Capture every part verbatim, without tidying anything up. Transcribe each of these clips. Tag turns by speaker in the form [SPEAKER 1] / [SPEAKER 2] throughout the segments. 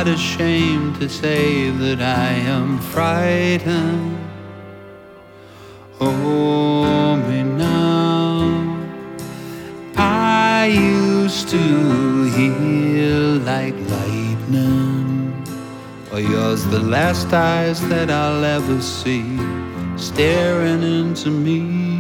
[SPEAKER 1] not ashamed to say that I am frightened. Hold me now. I used to hear like lightning. Or yours the last eyes that I'll ever see, staring into me.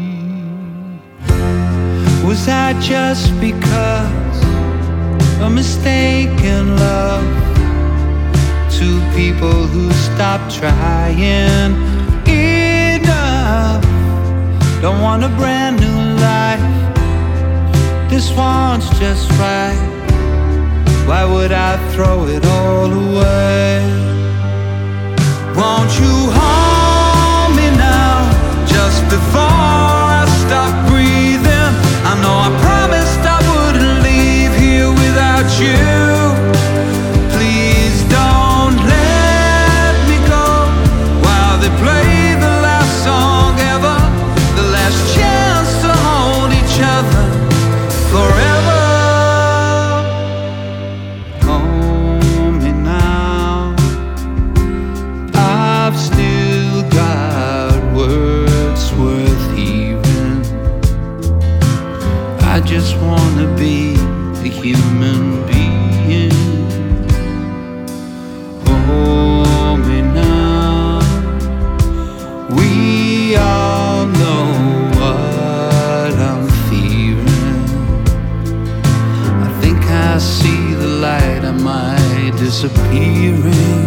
[SPEAKER 1] Was I just because a mistaken love? Two people who stopped trying. Enough. Don't want a brand new life. This one's just right. Why would I throw it all away? Won't you hold me now, just before I stop breathing? I know I promised I wouldn't leave here without you. Please don't let me go while they play the last song ever, the last chance to hold each other forever. Hold me now. I've still got words worth hearing. I just wanna be a human being. Hold me now. We all know what I'm fearing. I think I see the light, am I disappearing?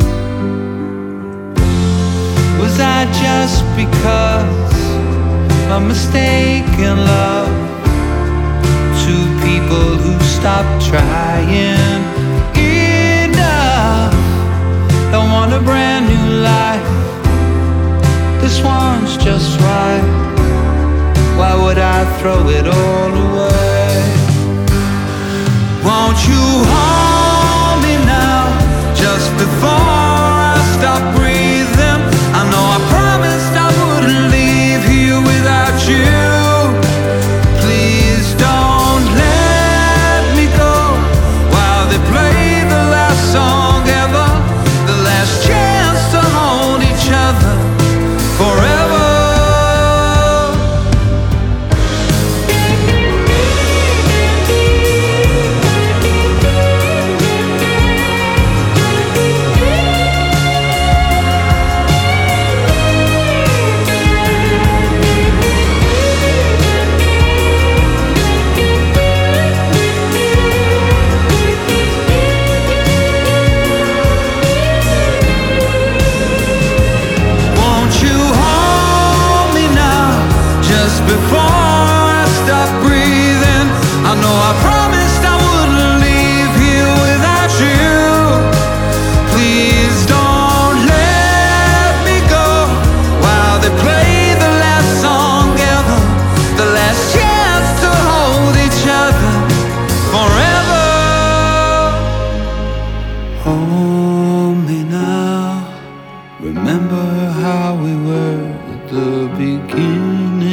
[SPEAKER 1] Was I just because a mistaken love? Two people who stopped trying. Enough. Don't want a brand new life. This one's just right. Why would I throw it all away? Won't you hold me now, just before I stop breathing? I know I promised I wouldn't leave here without you. Please don't let me go while they play the last song ever, the last chance to hold each other forever. Before I stop breathing, I know I promised I wouldn't leave here without you. Please don't let me go while they play the last song ever, the last chance to hold each other forever. Hold me now. Remember how we were at the beginning.